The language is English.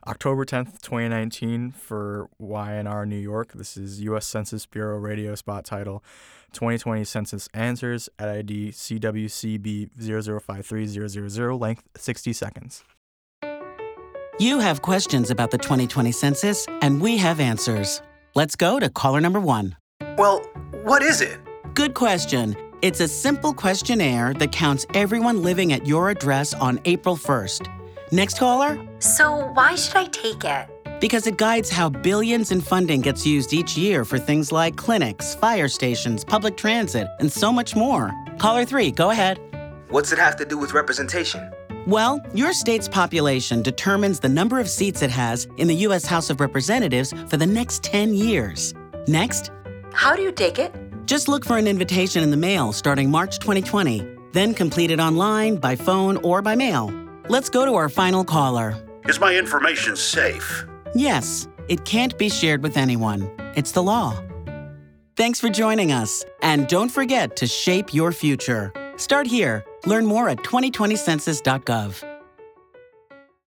October 10th, 2019 for YNR New York. This is U.S. Census Bureau radio spot title 2020 Census Answers at ID CWCB0053000, length 60 seconds. You have questions about the 2020 census, and we have answers. Let's go to caller number 1. Well, what is it? Good question. It's a simple questionnaire that counts everyone living at your address on April 1st. Next caller? So why should I take it? Because it guides how billions in funding gets used each year for things like clinics, fire stations, public transit, and so much more. Caller 3, go ahead. What's it have to do with representation? Well, your state's population determines the number of seats it has in the U.S. House of Representatives for the next 10 years. Next? How do you take it? Just look for an invitation in the mail starting March 2020. Then complete it online, by phone, or by mail. Let's go to our final caller. Is my information safe? Yes, it can't be shared with anyone. It's the law. Thanks for joining us. And don't forget to shape your future. Start here. Learn more at 2020census.gov.